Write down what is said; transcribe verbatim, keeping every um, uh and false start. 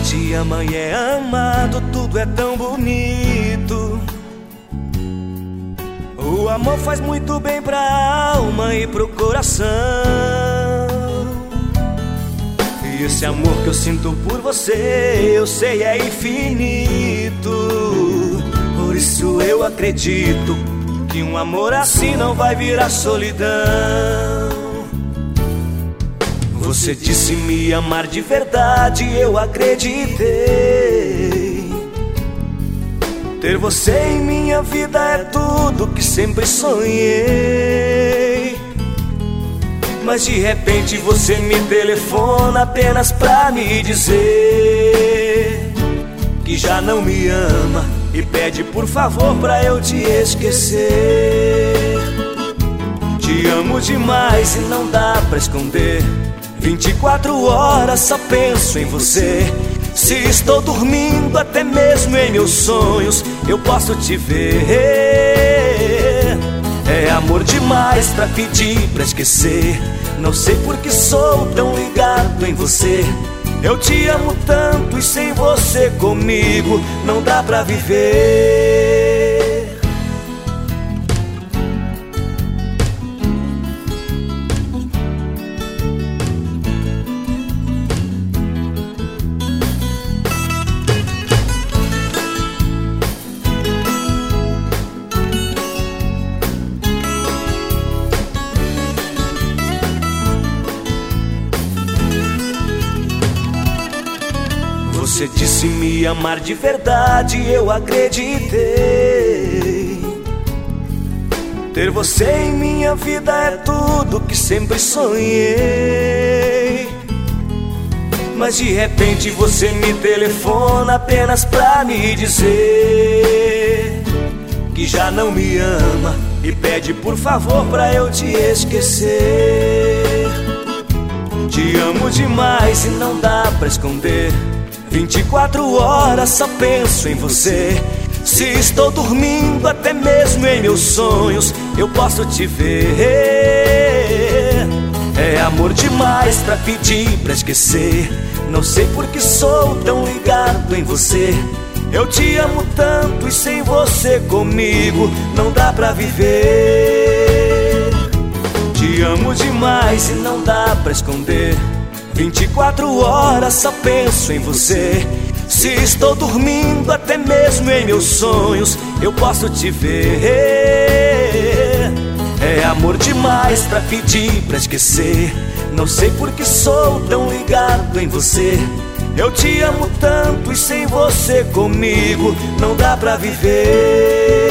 te ama e é amado, tudo é tão bonito. O amor faz muito bem pra alma e pro coração. E esse amor que eu sinto por você, eu sei é infinito. Por isso eu acredito que um amor assim não vai virar solidão. Você disse me amar de verdade, eu acreditei. Ter você em minha vida é tudo que sempre sonhei. Mas de repente você me telefona apenas pra me dizer que já não me ama e pede por favor pra eu te esquecer. Te amo demais e não dá pra esconder. vinte e quatro horas só penso em você. Se estou dormindo, até mesmo em meus sonhos eu posso te ver. É amor demais pra pedir pra esquecer. Não sei por que sou tão ligado em você. Eu te amo tanto e sem você comigo não dá pra viver. Você disse me amar de verdade, eu acreditei. Ter você em minha vida é tudo que sempre sonhei. Mas de repente você me telefona apenas pra me dizer que já não me ama e pede por favor pra eu te esquecer. Te amo demais e não dá pra esconder. vinte e quatro horas só penso em você. Se estou dormindo, até mesmo em meus sonhos eu posso te ver. É amor demais pra pedir pra esquecer. Não sei por que sou tão ligado em você. Eu te amo tanto e sem você comigo não dá pra viver. Te amo demais e não dá pra esconder. vinte e quatro horas só penso em você. Se estou dormindo, até mesmo em meus sonhos eu posso te ver. É amor demais pra pedir pra esquecer. Não sei por que sou tão ligado em você. Eu te amo tanto e sem você comigo não dá pra viver.